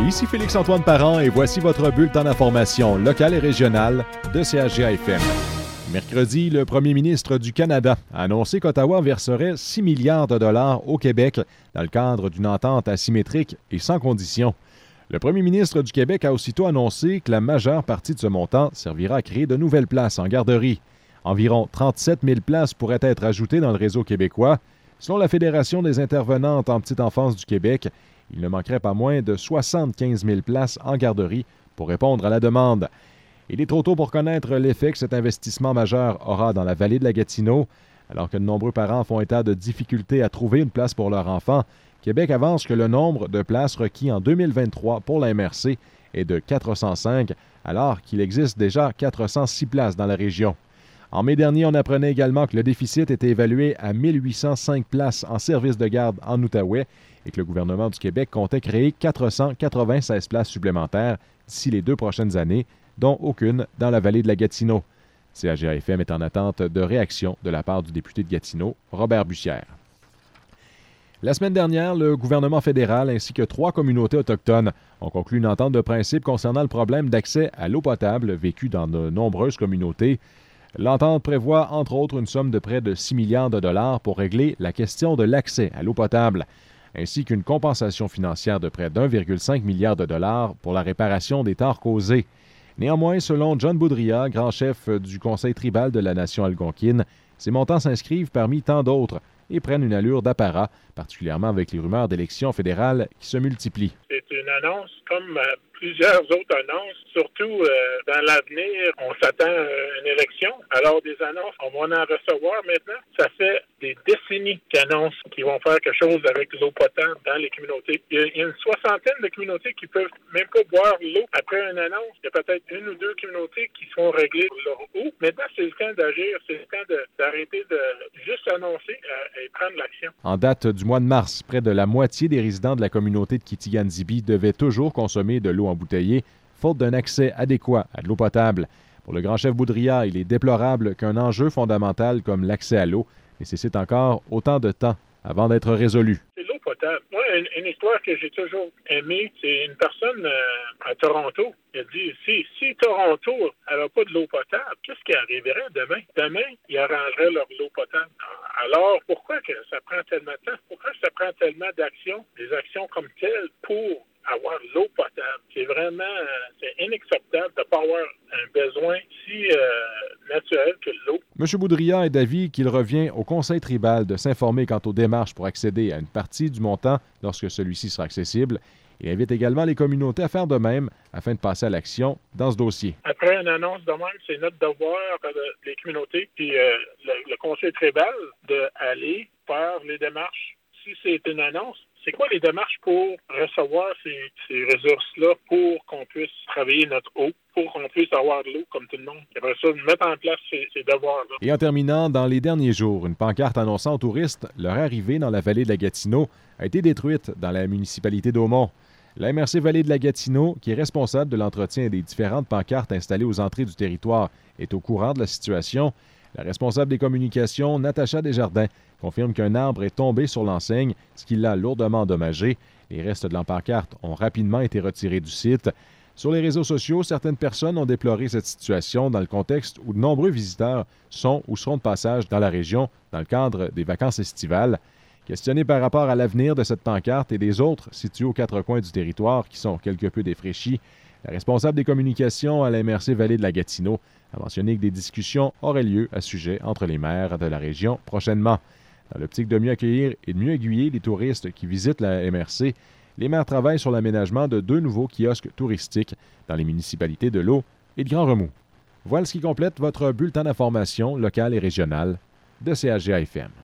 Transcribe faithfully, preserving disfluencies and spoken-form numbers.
Ici Félix-Antoine Parent et voici votre bulletin d'information locale et régionale de C H G A F M. Mercredi, le premier ministre du Canada a annoncé qu'Ottawa verserait six milliards de dollars au Québec dans le cadre d'une entente asymétrique et sans condition. Le premier ministre du Québec a aussitôt annoncé que la majeure partie de ce montant servira à créer de nouvelles places en garderie. Environ trente-sept mille places pourraient être ajoutées dans le réseau québécois. Selon la Fédération des intervenantes en petite enfance du Québec, il ne manquerait pas moins de soixante-quinze mille places en garderie pour répondre à la demande. Il est trop tôt pour connaître l'effet que cet investissement majeur aura dans la vallée de la Gatineau. Alors que de nombreux parents font état de difficultés à trouver une place pour leur enfant, Québec avance que le nombre de places requis en deux mille vingt-trois pour la M R C est de quatre cent cinq, alors qu'il existe déjà quatre cent six places dans la région. En mai dernier, on apprenait également que le déficit était évalué à mille huit cent cinq places en service de garde en Outaouais et que le gouvernement du Québec comptait créer quatre cent quatre-vingt-seize places supplémentaires d'ici les deux prochaines années, dont aucune dans la vallée de la Gatineau. C H G A F M est en attente de réaction de la part du député de Gatineau, Robert Bussière. La semaine dernière, le gouvernement fédéral ainsi que trois communautés autochtones ont conclu une entente de principe concernant le problème d'accès à l'eau potable vécu dans de nombreuses communautés. L'entente prévoit, entre autres, une somme de près de six milliards de dollars pour régler la question de l'accès à l'eau potable, ainsi qu'une compensation financière de près d'un virgule cinq milliard de dollars pour la réparation des torts causés. Néanmoins, selon John Boudria, grand chef du Conseil tribal de la nation algonquine, ces montants s'inscrivent parmi tant d'autres et prennent une allure d'apparat, particulièrement avec les rumeurs d'élections fédérales qui se multiplient. C'est une annonce comme euh, plusieurs autres annonces, surtout euh, dans l'avenir, on s'attend à une élection. Alors des annonces, on va en recevoir maintenant. Ça fait des décennies qu'ils annoncent qu'ils vont faire quelque chose avec l'eau potable dans les communautés. Il y a, il y a une soixantaine de communautés qui peuvent même pas boire l'eau après une annonce. Il y a peut-être une ou deux communautés qui se font régler leur eau. Maintenant, c'est le temps d'agir, c'est le temps de, d'arrêter de juste annoncer euh, et prendre l'action. En date du mois de mars, près de la moitié des résidents de la communauté de Kitigan-Zibi devaient toujours consommer de l'eau embouteillée, faute d'un accès adéquat à de l'eau potable. Pour le grand chef Boudria, il est déplorable qu'un enjeu fondamental comme l'accès à l'eau nécessite encore autant de temps avant d'être résolu. C'est l'eau potable. Moi, une, une histoire que j'ai toujours aimée, c'est une personne euh, à Toronto. Il a dit, si, si Toronto n'avait pas de l'eau potable, qu'est-ce qui arriverait demain? Demain, ils arrangeraient leur eau potable. Alors, pourquoi que ça prend tellement de temps? Pourquoi ça prend tellement d'actions, des actions comme telles pour avoir l'eau potable? C'est vraiment euh, c'est inacceptable de ne pas avoir un besoin si euh, naturel que l'eau. M. Boudria est d'avis qu'il revient au Conseil tribal de s'informer quant aux démarches pour accéder à une partie du montant lorsque celui-ci sera accessible. Il invite également les communautés à faire de même afin de passer à l'action dans ce dossier. Après une annonce de même, c'est notre devoir, les communautés, puis euh, le, le Conseil tribal, d'aller faire les démarches. Si c'est une annonce, c'est quoi les démarches pour recevoir ces, ces ressources-là pour qu'on puisse travailler notre eau, pour qu'on puisse avoir de l'eau comme tout le monde? Et après ça, mettre en place ces, ces devoirs-là. Et en terminant, dans les derniers jours, une pancarte annonçant aux touristes leur arrivée dans la vallée de la Gatineau a été détruite dans la municipalité d'Aumont. La M R C Vallée de la Gatineau, qui est responsable de l'entretien des différentes pancartes installées aux entrées du territoire, est au courant de la situation. La responsable des communications, Natacha Desjardins, confirme qu'un arbre est tombé sur l'enseigne, ce qui l'a lourdement endommagé. Les restes de la pancarte ont rapidement été retirés du site. Sur les réseaux sociaux, certaines personnes ont déploré cette situation dans le contexte où de nombreux visiteurs sont ou seront de passage dans la région dans le cadre des vacances estivales. Questionné par rapport à l'avenir de cette pancarte et des autres situées aux quatre coins du territoire qui sont quelque peu défraîchis, la responsable des communications à la M R C Vallée de la Gatineau a mentionné que des discussions auraient lieu à ce sujet entre les maires de la région prochainement. Dans l'optique de mieux accueillir et de mieux aiguiller les touristes qui visitent la M R C, les maires travaillent sur l'aménagement de deux nouveaux kiosques touristiques dans les municipalités de L'Eau et de Grand-Remous. Voilà ce qui complète votre bulletin d'information locale et régionale de C H G A F M.